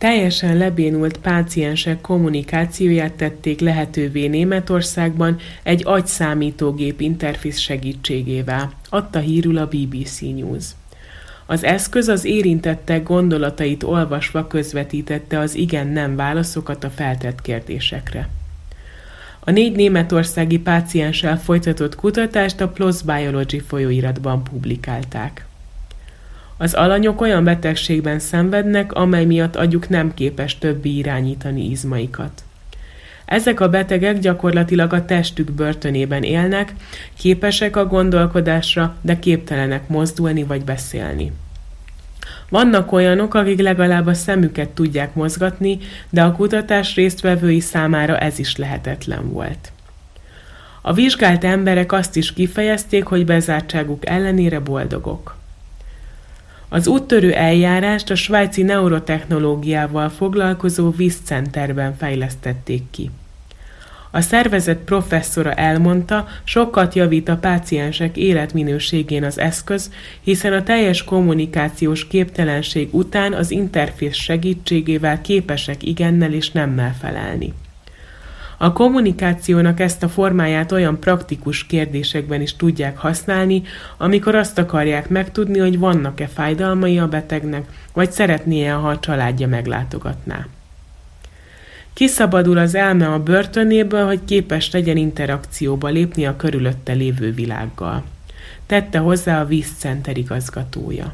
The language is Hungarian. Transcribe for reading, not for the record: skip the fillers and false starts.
Teljesen lebénult páciensek kommunikációját tették lehetővé Németországban egy agyszámítógép interfész segítségével, adta hírül a BBC News. Az eszköz az érintettek gondolatait olvasva közvetítette az igen-nem válaszokat a feltett kérdésekre. A 4 németországi pácienssel folytatott kutatást a PLOS Biology folyóiratban publikálták. Az alanyok olyan betegségben szenvednek, amely miatt agyuk nem képes többé irányítani izmaikat. Ezek a betegek gyakorlatilag a testük börtönében élnek, képesek a gondolkodásra, de képtelenek mozdulni vagy beszélni. Vannak olyanok, akik legalább a szemüket tudják mozgatni, de a kutatás résztvevői számára ez is lehetetlen volt. A vizsgált emberek azt is kifejezték, hogy bezártságuk ellenére boldogok. Az úttörő eljárást a svájci neurotechnológiával foglalkozó Wyss Centerben fejlesztették ki. A szervezet professzora elmondta, sokat javít a páciensek életminőségén az eszköz, hiszen a teljes kommunikációs képtelenség után az interfész segítségével képesek igennel és nemmel felelni. A kommunikációnak ezt a formáját olyan praktikus kérdésekben is tudják használni, amikor azt akarják megtudni, hogy vannak-e fájdalmai a betegnek, vagy szeretné-e, ha a családja meglátogatná. Kiszabadul az elme a börtönéből, hogy képes legyen interakcióba lépni a körülötte lévő világgal, tette hozzá a Wyss Center igazgatója.